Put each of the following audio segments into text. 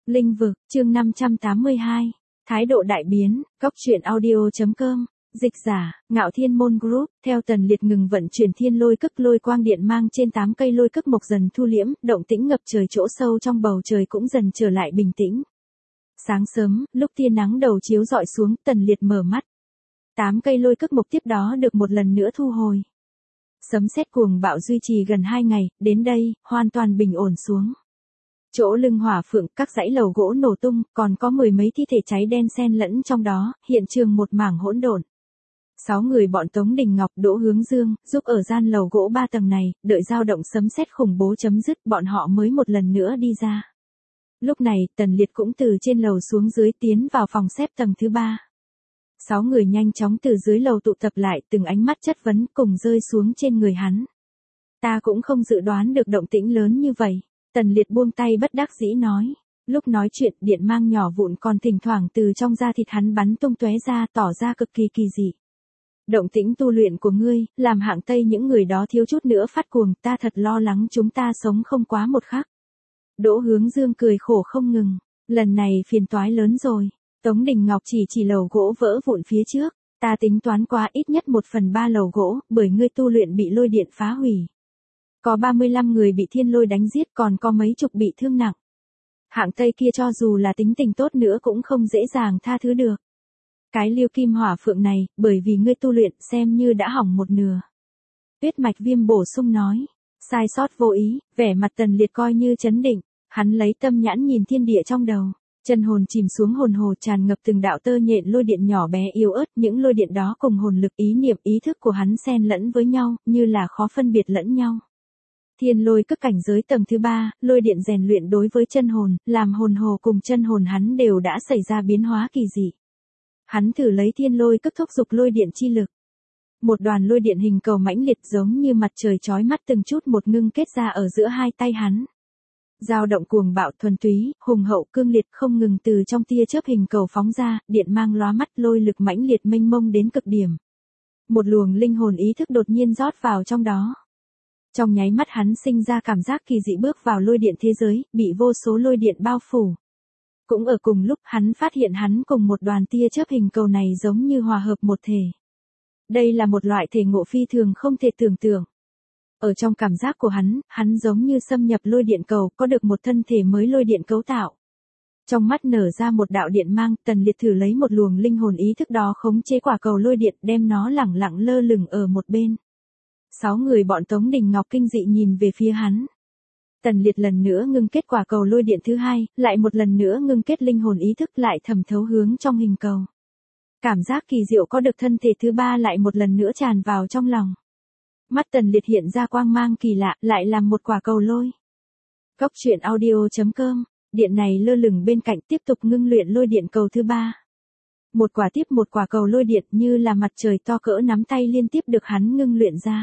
Linh vực, chương 582. Thái độ đại biến, góc truyện audio.com. Dịch giả, Ngạo Thiên Môn Group, theo Tần Liệt ngừng vận chuyển thiên lôi cức lôi quang điện mang trên 8 cây lôi cức mộc dần thu liễm, động tĩnh ngập trời chỗ sâu trong bầu trời cũng dần trở lại bình tĩnh. Sáng sớm, lúc tia nắng đầu chiếu rọi xuống, Tần Liệt mở mắt. 8 cây lôi cức mộc tiếp đó được một lần nữa thu hồi. Sấm sét cuồng bạo duy trì gần 2 ngày, đến đây, hoàn toàn bình ổn xuống. Chỗ lưng hỏa phượng, các dãy lầu gỗ nổ tung, còn có mười mấy thi thể cháy đen xen lẫn trong đó, hiện trường một mảng hỗn độn. 6 người bọn Tống Đình Ngọc, Đỗ Hướng Dương, giúp ở gian lầu gỗ 3 tầng này, đợi dao động sấm sét khủng bố chấm dứt, bọn họ mới một lần nữa đi ra. Lúc này, Tần Liệt cũng từ trên lầu xuống dưới tiến vào phòng xếp tầng thứ 3. 6 người nhanh chóng từ dưới lầu tụ tập lại, từng ánh mắt chất vấn cùng rơi xuống trên người hắn. Ta cũng không dự đoán được động tĩnh lớn như vậy. Tần Liệt buông tay bất đắc dĩ nói. Lúc nói chuyện, điện mang nhỏ vụn còn thỉnh thoảng từ trong da thịt hắn bắn tung tóe ra, tỏ ra cực kỳ kỳ dị. Động tĩnh tu luyện của ngươi, làm hạng Tây những người đó thiếu chút nữa phát cuồng, ta thật lo lắng chúng ta sống không quá một khắc. Đỗ Hướng Dương cười khổ không ngừng. Lần này phiền toái lớn rồi. Tống Đình Ngọc chỉ lầu gỗ vỡ vụn phía trước. Ta tính toán quá ít nhất 1/3 lầu gỗ, bởi ngươi tu luyện bị lôi điện phá hủy. Có 35 người bị thiên lôi đánh giết, còn có mấy chục bị thương nặng. Hạng Tây kia cho dù là tính tình tốt nữa cũng không dễ dàng tha thứ được. Cái liêu kim hỏa phượng này, bởi vì ngươi tu luyện xem như đã hỏng một nửa. Tuyết Mạch Viêm bổ sung nói. Sai sót vô ý, vẻ mặt Tần Liệt coi như chấn định. Hắn lấy tâm nhãn nhìn thiên địa trong đầu. Chân hồn chìm xuống hồn hồ tràn ngập từng đạo tơ nhện lôi điện nhỏ bé yếu ớt, những lôi điện đó cùng hồn lực ý niệm ý thức của hắn xen lẫn với nhau, như là khó phân biệt lẫn nhau. Thiên lôi cức cảnh giới tầng thứ 3, lôi điện rèn luyện đối với chân hồn, làm hồn hồ cùng chân hồn hắn đều đã xảy ra biến hóa kỳ dị. Hắn thử lấy thiên lôi cức thúc dục lôi điện chi lực. Một đoàn lôi điện hình cầu mãnh liệt giống như mặt trời chói mắt từng chút một ngưng kết ra ở giữa hai tay hắn. Dao động cuồng bạo thuần túy, hùng hậu cương liệt không ngừng từ trong tia chớp hình cầu phóng ra, điện mang lóa mắt, lôi lực mãnh liệt mênh mông đến cực điểm. Một luồng linh hồn ý thức đột nhiên rót vào trong đó. Trong nháy mắt hắn sinh ra cảm giác kỳ dị bước vào lôi điện thế giới, bị vô số lôi điện bao phủ. Cũng ở cùng lúc hắn phát hiện hắn cùng một đoàn tia chớp hình cầu này giống như hòa hợp một thể. Đây là một loại thể ngộ phi thường không thể tưởng tượng. Ở trong cảm giác của hắn giống như xâm nhập lôi điện cầu, có được một thân thể mới lôi điện cấu tạo. Trong mắt nở ra một đạo điện mang, Tần Liệt thử lấy một luồng linh hồn ý thức đó khống chế quả cầu lôi điện, đem nó lẳng lặng lơ lửng ở một bên. 6 người bọn Tống Đình Ngọc kinh dị nhìn về phía hắn. Tần Liệt lần nữa ngưng kết quả cầu lôi điện thứ 2, lại một lần nữa ngưng kết linh hồn ý thức lại thẩm thấu hướng trong hình cầu. Cảm giác kỳ diệu có được thân thể thứ 3 lại một lần nữa tràn vào trong lòng. Mắt Tần Liệt hiện ra quang mang kỳ lạ, lại làm một quả cầu lôi. Góc truyện audio.com, điện này lơ lửng bên cạnh tiếp tục ngưng luyện lôi điện cầu thứ 3. Một quả tiếp một quả cầu lôi điện như là mặt trời to cỡ nắm tay liên tiếp được hắn ngưng luyện ra.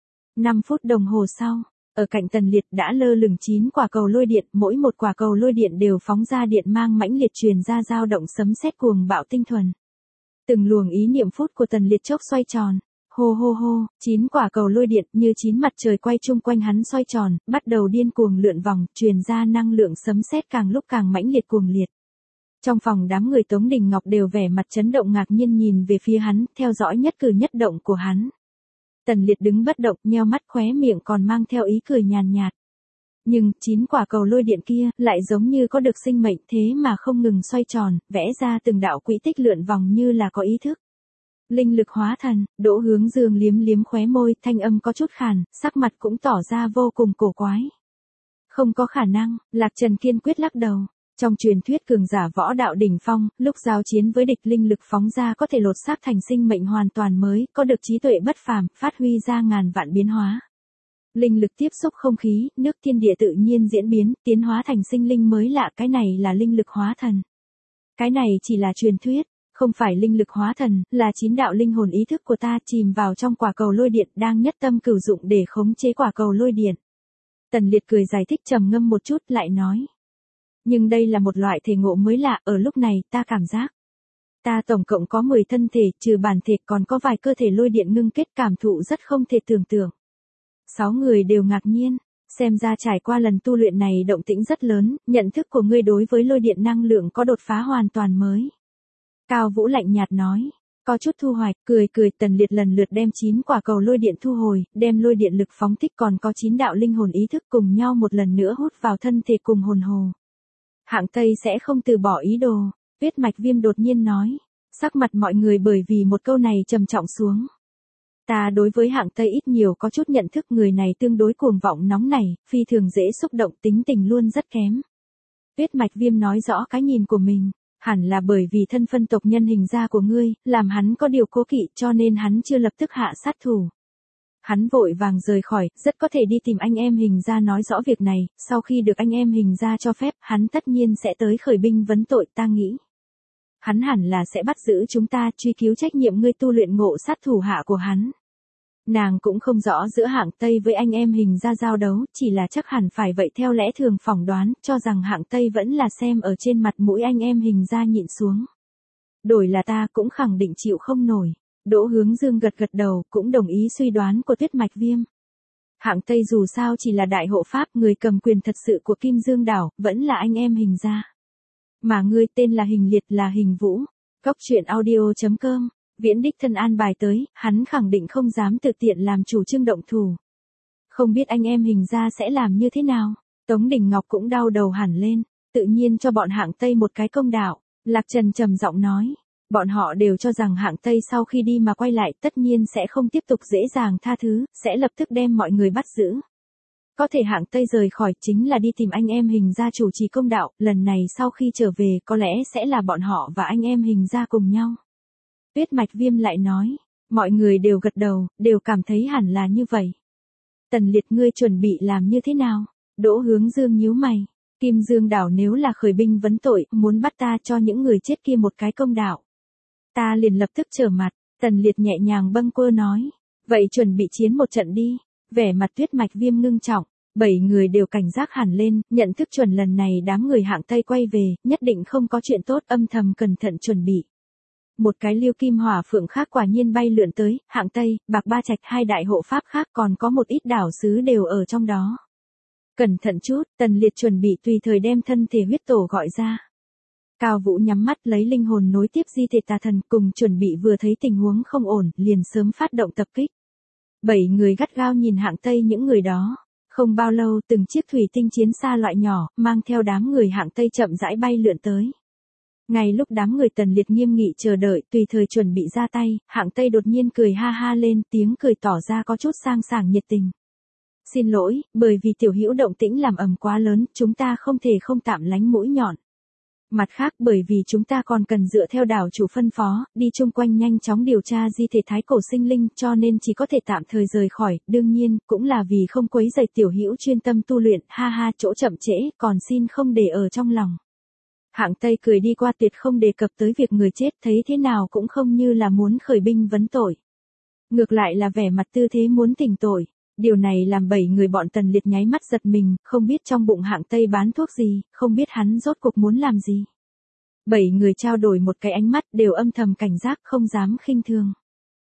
5 phút đồng hồ sau, ở cạnh Tần Liệt đã lơ lửng 9 quả cầu lôi điện, mỗi một quả cầu lôi điện đều phóng ra điện mang mãnh liệt truyền ra dao động sấm sét cuồng bạo tinh thuần. Từng luồng ý niệm phút của Tần Liệt chốc xoay tròn. Hô hô hô, 9 quả cầu lôi điện như 9 mặt trời quay chung quanh hắn xoay tròn, bắt đầu điên cuồng lượn vòng, truyền ra năng lượng sấm sét càng lúc càng mãnh liệt cuồng liệt. Trong phòng đám người Tống Đình Ngọc đều vẻ mặt chấn động ngạc nhiên nhìn về phía hắn, theo dõi nhất cử nhất động của hắn. Tần Liệt đứng bất động, nheo mắt khóe miệng còn mang theo ý cười nhàn nhạt. Nhưng, 9 quả cầu lôi điện kia, lại giống như có được sinh mệnh thế mà không ngừng xoay tròn, vẽ ra từng đạo quỹ tích lượn vòng như là có ý thức. Linh lực hóa thần, Đỗ Hướng Dương liếm liếm khóe môi, thanh âm có chút khàn, sắc mặt cũng tỏ ra vô cùng cổ quái. Không có khả năng, Lạc Trần kiên quyết lắc đầu. Trong truyền thuyết cường giả võ đạo đỉnh phong, lúc giao chiến với địch linh lực phóng ra có thể lột xác thành sinh mệnh hoàn toàn mới, có được trí tuệ bất phàm, phát huy ra ngàn vạn biến hóa. Linh lực tiếp xúc không khí, nước thiên địa tự nhiên diễn biến, tiến hóa thành sinh linh mới lạ, cái này là linh lực hóa thần. Cái này chỉ là truyền thuyết. Không phải linh lực hóa thần, là 9 đạo linh hồn ý thức của ta chìm vào trong quả cầu lôi điện đang nhất tâm cửu dụng để khống chế quả cầu lôi điện. Tần Liệt cười giải thích trầm ngâm một chút lại nói. Nhưng đây là một loại thể ngộ mới lạ, ở lúc này ta cảm giác. Ta tổng cộng có 10 thân thể, trừ bản thể còn có vài cơ thể lôi điện ngưng kết cảm thụ rất không thể tưởng tượng. 6 người đều ngạc nhiên. Xem ra trải qua lần tu luyện này động tĩnh rất lớn, nhận thức của ngươi đối với lôi điện năng lượng có đột phá hoàn toàn mới. Cao Vũ lạnh nhạt nói. Có chút thu hoạch, cười cười. Tần Liệt lần lượt đem 9 quả cầu lôi điện thu hồi, đem lôi điện lực phóng thích còn có 9 đạo linh hồn ý thức cùng nhau một lần nữa hút vào thân thể cùng hồn hồ. Hạng Tây sẽ không từ bỏ ý đồ, Tuyết Mạch Viêm đột nhiên nói. Sắc mặt mọi người bởi vì một câu này trầm trọng xuống. Ta đối với Hạng Tây ít nhiều có chút nhận thức, người này tương đối cuồng vọng nóng nảy, phi thường dễ xúc động, tính tình luôn rất kém. Tuyết Mạch Viêm nói rõ cái nhìn của mình. Hẳn là bởi vì thân phân tộc nhân hình gia của ngươi, làm hắn có điều cố kỵ cho nên hắn chưa lập tức hạ sát thủ. Hắn vội vàng rời khỏi, rất có thể đi tìm anh em hình gia nói rõ việc này, sau khi được anh em hình gia cho phép, hắn tất nhiên sẽ tới khởi binh vấn tội. Ta nghĩ. Hắn hẳn là sẽ bắt giữ chúng ta, truy cứu trách nhiệm ngươi tu luyện ngộ sát thủ hạ của hắn. Nàng cũng không rõ giữa Hạng Tây với anh em hình gia giao đấu, chỉ là chắc hẳn phải vậy, theo lẽ thường phỏng đoán, cho rằng Hạng Tây vẫn là xem ở trên mặt mũi anh em hình gia nhịn xuống. Đổi là ta cũng khẳng định chịu không nổi. Đỗ Hướng Dương gật gật đầu, cũng đồng ý suy đoán của Tuyết Mạch Viêm. Hạng Tây dù sao chỉ là đại hộ pháp, người cầm quyền thật sự của Kim Dương đảo, vẫn là anh em hình gia. Mà ngươi tên là Hình Liệt, là Hình Vũ. Góc truyện audio.com. Viễn đích thân an bài tới, hắn khẳng định không dám tự tiện làm chủ trương động thủ. Không biết anh em hình gia sẽ làm như thế nào. Tống Đình Ngọc cũng đau đầu hẳn lên, tự nhiên cho bọn Hạng Tây một cái công đạo. Lạc Trần trầm giọng nói, bọn họ đều cho rằng Hạng Tây sau khi đi mà quay lại tất nhiên sẽ không tiếp tục dễ dàng tha thứ, sẽ lập tức đem mọi người bắt giữ. Có thể Hạng Tây rời khỏi chính là đi tìm anh em hình gia chủ trì công đạo, lần này sau khi trở về có lẽ sẽ là bọn họ và anh em hình gia cùng nhau. Tuyết Mạch Viêm lại nói, mọi người đều gật đầu, đều cảm thấy hẳn là như vậy. Tần Liệt, ngươi chuẩn bị làm như thế nào? Đỗ Hướng Dương nhíu mày, Kim Dương đảo nếu là khởi binh vấn tội, muốn bắt ta cho những người chết kia một cái công đạo. Ta liền lập tức trở mặt. Tần Liệt nhẹ nhàng bâng quơ nói, vậy chuẩn bị chiến một trận đi. Vẻ mặt Tuyết Mạch Viêm ngưng trọng, 7 người đều cảnh giác hẳn lên, nhận thức chuẩn lần này đám người Hạng Tây quay về, nhất định không có chuyện tốt, âm thầm cẩn thận chuẩn bị. Một cái Liêu Kim Hỏa Phượng khác quả nhiên bay lượn tới, Hạng Tây, Bạc Ba Trạch, 2 đại hộ pháp khác còn có một ít đảo sứ đều ở trong đó. Cẩn thận chút, Tần Liệt chuẩn bị tùy thời đem thân thể huyết tổ gọi ra. Cao Vũ nhắm mắt lấy linh hồn nối tiếp di thể tà thần, cùng chuẩn bị vừa thấy tình huống không ổn, liền sớm phát động tập kích. 7 người gắt gao nhìn Hạng Tây những người đó. Không bao lâu từng chiếc thủy tinh chiến xa loại nhỏ, mang theo đám người Hạng Tây chậm rãi bay lượn tới. Ngay lúc đám người Tần Liệt nghiêm nghị chờ đợi, tùy thời chuẩn bị ra tay, Hạng Tây đột nhiên cười ha ha lên, tiếng cười tỏ ra có chút sang sảng nhiệt tình. Xin lỗi, bởi vì tiểu hữu động tĩnh làm ầm quá lớn, chúng ta không thể không tạm lánh mũi nhọn. Mặt khác bởi vì chúng ta còn cần dựa theo đảo chủ phân phó, đi chung quanh nhanh chóng điều tra di thể thái cổ sinh linh, cho nên chỉ có thể tạm thời rời khỏi, đương nhiên, cũng là vì không quấy rầy tiểu hữu chuyên tâm tu luyện, ha ha, chỗ chậm trễ, còn xin không để ở trong lòng. Hạng Tây cười đi qua, tuyệt không đề cập tới việc người chết, thấy thế nào cũng không như là muốn khởi binh vấn tội. Ngược lại là vẻ mặt tư thế muốn tỉnh tội. Điều này làm 7 người bọn Tần Liệt nháy mắt giật mình, không biết trong bụng Hạng Tây bán thuốc gì, không biết hắn rốt cuộc muốn làm gì. 7 người trao đổi một cái ánh mắt, đều âm thầm cảnh giác, không dám khinh thường.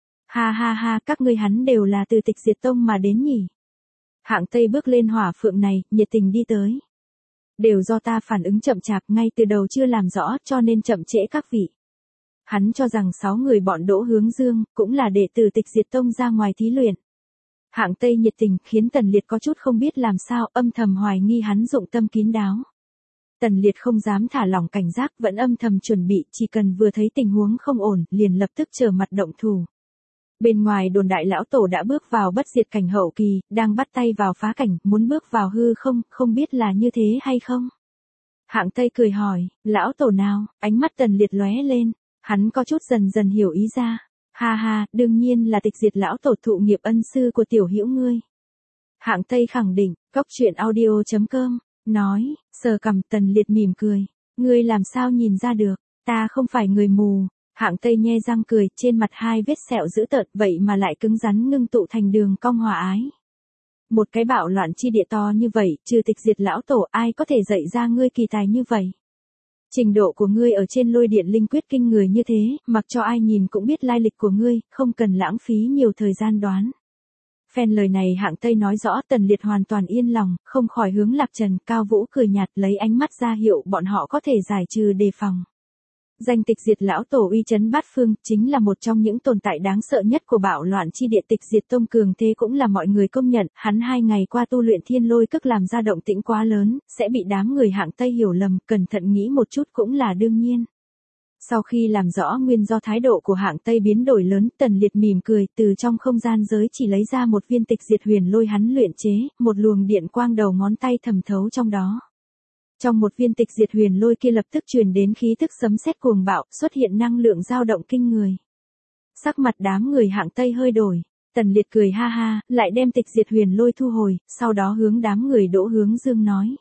Ha ha ha, các ngươi hắn đều là từ Tịch Diệt Tông mà đến nhỉ. Hạng Tây bước lên hỏa phượng này, nhiệt tình đi tới. Đều do ta phản ứng chậm chạp, ngay từ đầu chưa làm rõ, cho nên chậm trễ các vị. Hắn cho rằng 6 người bọn Đỗ Hướng Dương, cũng là đệ tử Tịch Diệt Tông ra ngoài thí luyện. Hạng Tây nhiệt tình, khiến Tần Liệt có chút không biết làm sao, âm thầm hoài nghi hắn dụng tâm kín đáo. Tần Liệt không dám thả lỏng cảnh giác, vẫn âm thầm chuẩn bị, chỉ cần vừa thấy tình huống không ổn, liền lập tức trở mặt động thủ. Bên ngoài đồn đại lão tổ đã bước vào bất diệt cảnh hậu kỳ, đang bắt tay vào phá cảnh, muốn bước vào hư không, không biết là như thế hay không. Hạng Tây cười hỏi, lão tổ nào, ánh mắt Tần Liệt lóe lên, hắn có chút dần dần hiểu ý ra. Ha ha, đương nhiên là Tịch Diệt lão tổ, thụ nghiệp ân sư của tiểu hữu ngươi. Hạng Tây khẳng định, góc truyện audio.com, nói, sờ cằm. Tần Liệt mỉm cười, ngươi làm sao nhìn ra được, ta không phải người mù. Hạng Tây nhe răng cười, trên mặt 2 vết sẹo dữ tợn, vậy mà lại cứng rắn ngưng tụ thành đường cong hòa ái. Một cái bạo loạn chi địa to như vậy, trừ Tịch Diệt lão tổ, ai có thể dạy ra ngươi kỳ tài như vậy. Trình độ của ngươi ở trên lôi điện linh quyết kinh người như thế, mặc cho ai nhìn cũng biết lai lịch của ngươi, không cần lãng phí nhiều thời gian đoán. Phen lời này Hạng Tây nói rõ Tần Liệt hoàn toàn yên lòng, không khỏi hướng Lạc Trần. Cao Vũ cười nhạt lấy ánh mắt ra hiệu bọn họ có thể giải trừ đề phòng. Danh tịch diệt lão tổ uy chấn bát phương, chính là một trong những tồn tại đáng sợ nhất của bạo loạn chi địa. Tịch diệt tông cường thế cũng là mọi người công nhận, hắn 2 ngày qua tu luyện thiên lôi cức làm ra động tĩnh quá lớn, sẽ bị đám người Hạng Tây hiểu lầm, cẩn thận nghĩ một chút cũng là đương nhiên. Sau khi làm rõ nguyên do thái độ của Hạng Tây biến đổi lớn, Tần Liệt mỉm cười, từ trong không gian giới chỉ lấy ra một viên tịch diệt huyền lôi hắn luyện chế, một luồng điện quang đầu ngón tay thẩm thấu trong đó. Trong một viên tịch diệt huyền lôi kia lập tức truyền đến khí thức sấm sét cuồng bạo, xuất hiện năng lượng dao động kinh người. Sắc mặt đám người Hạng Tây hơi đổi, Tần Liệt cười ha ha, lại đem tịch diệt huyền lôi thu hồi, sau đó hướng đám người Đỗ Hướng Dương nói.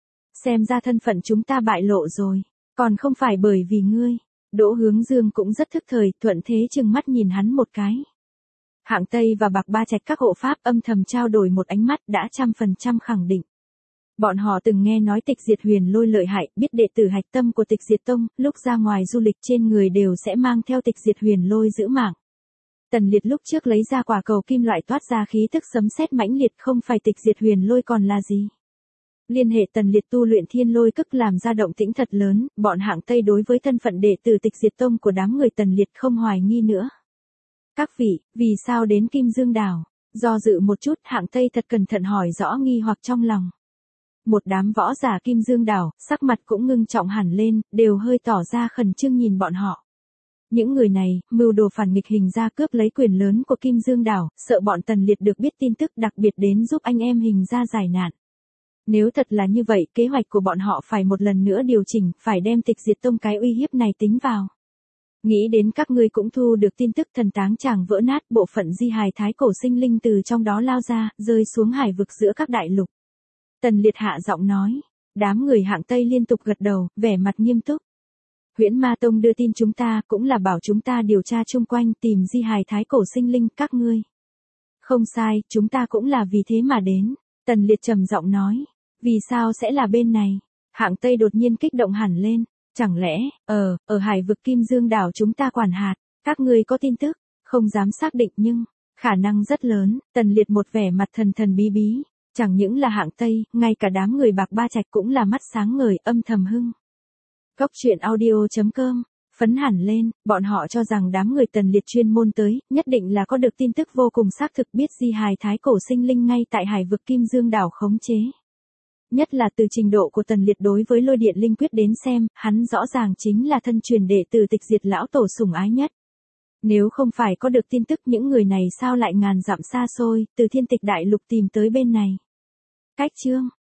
Xem ra thân phận chúng ta bại lộ rồi, còn không phải bởi vì ngươi. Đỗ Hướng Dương cũng rất thức thời, thuận thế trừng mắt nhìn hắn một cái. Hạng Tây và Bạc Ba Trạch các hộ pháp âm thầm trao đổi một ánh mắt đã 100% khẳng định. Bọn họ từng nghe nói tịch diệt huyền lôi lợi hại, biết đệ tử hạch tâm của tịch diệt tông, lúc ra ngoài du lịch trên người đều sẽ mang theo tịch diệt huyền lôi giữ mạng. Tần Liệt lúc trước lấy ra quả cầu kim loại toát ra khí tức sấm sét mãnh liệt, không phải tịch diệt huyền lôi còn là gì. Liên hệ Tần Liệt tu luyện thiên lôi cức làm ra động tĩnh thật lớn, bọn Hạng Tây đối với thân phận đệ tử tịch diệt tông của đám người Tần Liệt không hoài nghi nữa. Các vị, vì sao đến Kim Dương Đảo? Do dự một chút, Hạng Tây thật cẩn thận hỏi rõ nghi hoặc trong lòng. Một đám võ giả Kim Dương Đảo, sắc mặt cũng ngưng trọng hẳn lên, đều hơi tỏ ra khẩn trương nhìn bọn họ. Những người này, mưu đồ phản nghịch hình ra cướp lấy quyền lớn của Kim Dương Đảo, sợ bọn Tần Liệt được biết tin tức, đặc biệt đến giúp anh em hình ra giải nạn. Nếu thật là như vậy, kế hoạch của bọn họ phải một lần nữa điều chỉnh, phải đem tịch diệt tông cái uy hiếp này tính vào. Nghĩ đến các ngươi cũng thu được tin tức thần táng chàng vỡ nát, bộ phận di hài thái cổ sinh linh từ trong đó lao ra, rơi xuống hải vực giữa các đại lục. Tần Liệt hạ giọng nói, đám người Hạng Tây liên tục gật đầu, vẻ mặt nghiêm túc. Huyễn Ma Tông đưa tin chúng ta, cũng là bảo chúng ta điều tra chung quanh tìm di hài thái cổ sinh linh, các ngươi. Không sai, chúng ta cũng là vì thế mà đến. Tần Liệt trầm giọng nói, vì sao sẽ là bên này? Hạng Tây đột nhiên kích động hẳn lên, chẳng lẽ, ở hải vực Kim Dương Đảo chúng ta quản hạt, các ngươi có tin tức, không dám xác định nhưng, khả năng rất lớn. Tần Liệt một vẻ mặt thần thần bí bí, chẳng những là Hạng Tây, ngay cả đám người Bạc Ba Trạch cũng là mắt sáng ngời, âm thầm hưng. Góc truyện audio.com, phấn hẳn lên, bọn họ cho rằng đám người Tần Liệt chuyên môn tới, nhất định là có được tin tức vô cùng xác thực, biết di hài thái cổ sinh linh ngay tại hải vực Kim Dương Đảo khống chế. Nhất là từ trình độ của Tần Liệt đối với lôi điện linh quyết đến xem, hắn rõ ràng chính là thân truyền đệ tử tịch diệt lão tổ sủng ái nhất. Nếu không phải có được tin tức, những người này sao lại ngàn dặm xa xôi, từ thiên tịch đại lục tìm tới bên này. Cách chương